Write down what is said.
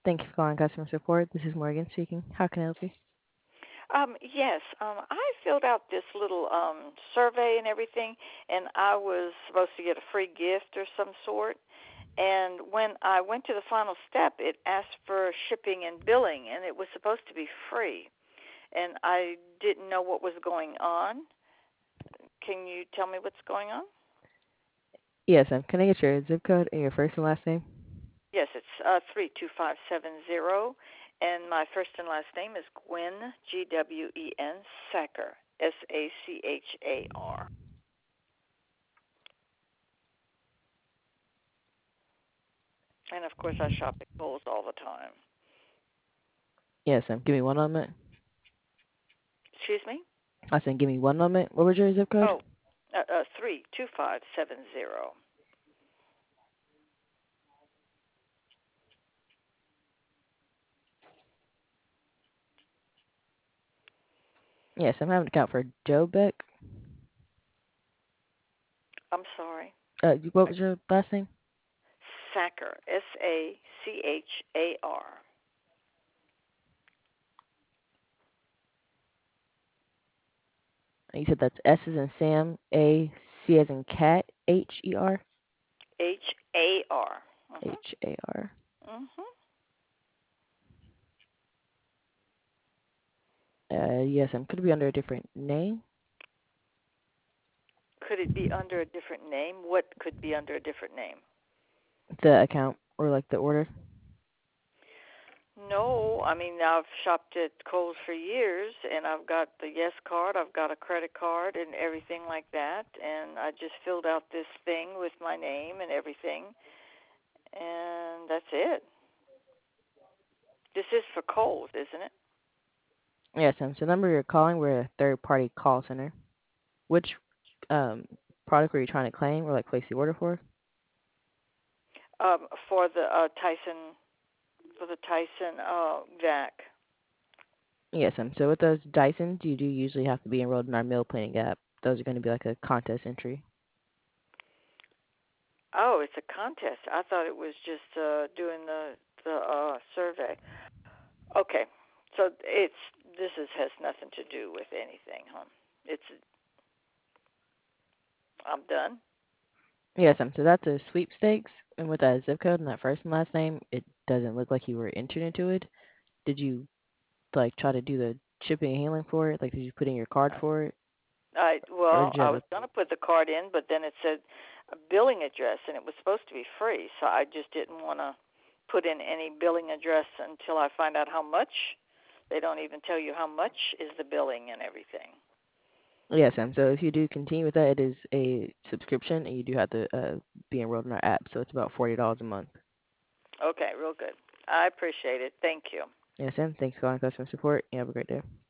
Thank you for calling customer support. This is Morgan speaking. How can I help you? Yes, I filled out this little survey and everything, and I was supposed to get a free gift or some sort. And when I went to the final step, it asked for shipping and billing, and it was supposed to be free. And I didn't know what was going on. Can you tell me what's going on? Yes, can I get your zip code and your first and last name? Yes, it's 32570, and my first and last name is Gwen, Gwen Sachar, Sachar. And of course, I shop at Kohl's all the time. Yes, give me one moment. Excuse me? I said, give me one moment. What was your zip code? Oh, 32570. Yes, I'm having an account for Joe Beck. I'm sorry. What was your last name? Sachar, Sachar. You said that's S as in Sam, A, C as in cat, H-E-R? Har. H-A-R. Mhm. Yes, could it be under a different name? Could it be under a different name? What could be under a different name? The account or like the order? No, I mean I've shopped at Kohl's for years, and I've got the Yes card, I've got a credit card, and everything like that. And I just filled out this thing with my name and everything, and that's it. This is for Kohl's, isn't it? Yes, so the number you're calling, we're a third-party call center. Which um, product were you trying to claim or like place the order for? For the Tyson vac. Yes, so with those Dysons, you do usually have to be enrolled in our meal planning app. Those are going to be like a contest entry. Oh, it's a contest. I thought it was just doing the survey. Okay, so has nothing to do with anything, huh? It's I'm done. Yes, so that's a sweepstakes, and with that zip code and that first and last name, it doesn't look like you were entered into it. Did you like try to do the shipping and handling for it? Like, did you put in your card for it, or did you I have was a? gonna put the card in, but then it said a billing address, and it was supposed to be free, so I just didn't want to put in any billing address until I find out how much. They don't even tell you how much is the billing and everything. Yes, so if you do continue with that, it is a subscription, and you do have to be enrolled in our app. So it's about $40 a month. Okay, real good. I appreciate it. Thank you. Yes, Thanks for calling customer support. You have a great day.